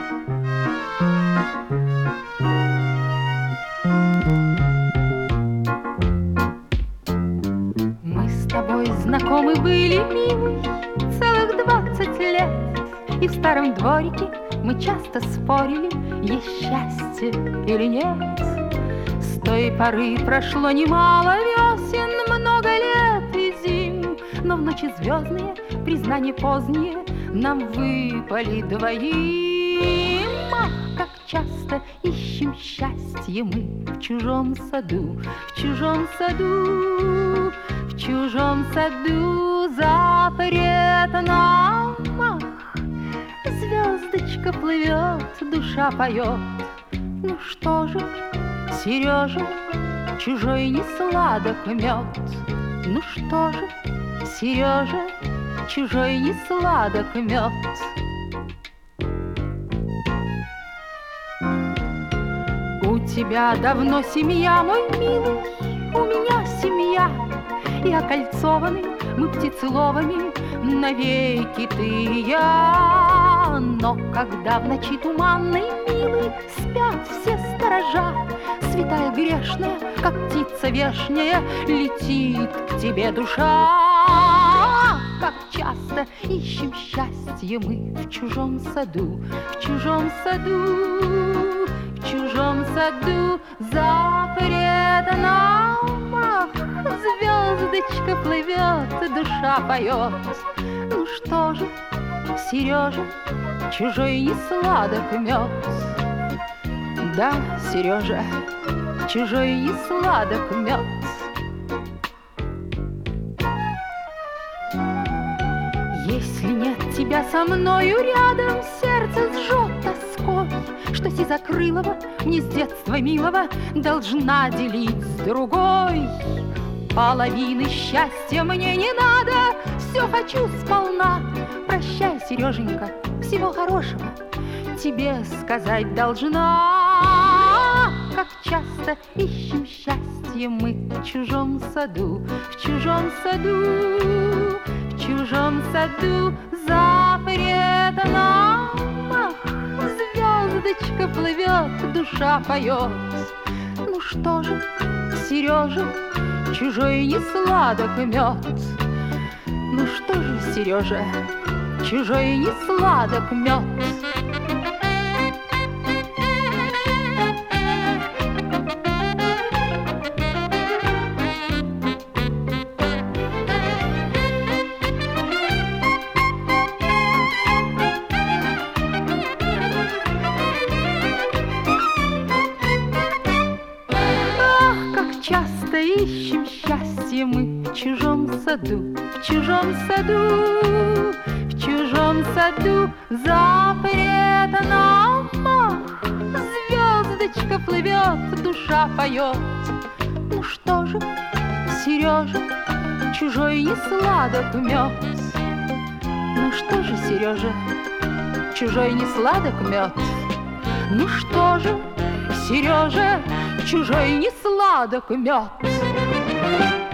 Мы с тобой знакомы были, милый, целых 20 лет, и в старом дворике мы часто спорили, есть счастье или нет. С той поры прошло немало весен, много лет и зим, но в ночи звездные, признания поздние, нам выпали двоим. Ах, как часто ищем счастье мы в чужом саду, в чужом саду, в чужом саду запретном. Ах, звездочка плывет, душа поет. Ну что же, Сережа, чужой не сладок мед. Ну что же, Сережа, чужой не сладок мед. У тебя давно семья, мой милый, у меня семья, и окольцованы мы птицеловами навеки ты и я. Но когда в ночи туманной, милый, спят все сторожа, святая грешная, как птица вешняя, летит к тебе душа. Как часто ищем счастье мы в чужом саду, в чужом саду, в чужом саду запретном. Ах, звездочка плывет, душа поет. Ну что же, Сережа, чужой не сладок мед. Да, Сережа, чужой не сладок мед. Если нет тебя со мною рядом, сердце сжет тоской, что сизокрылого мне с детства милого должна делить с другой. Половины счастья мне не надо, все хочу сполна. Прощай, Сереженька, всего хорошего тебе сказать должна. Как часто ищем счастье мы в чужом саду, в чужом саду, в чужом саду запретном. Ах, звездочка плывет, душа поет. Ну что же, Сережа, чужой не сладок мед. Ну что же, Сережа, чужой не сладок мед. Часто ищем счастье мы в чужом саду, в чужом саду, в чужом саду запретном. Ах, звездочка плывет, душа поет. Ну что же, Сережа, чужой не сладок мед. Ну что же, Сережа, чужой не сладок мед. Ну что же, Сережа, чужой не сладок мед.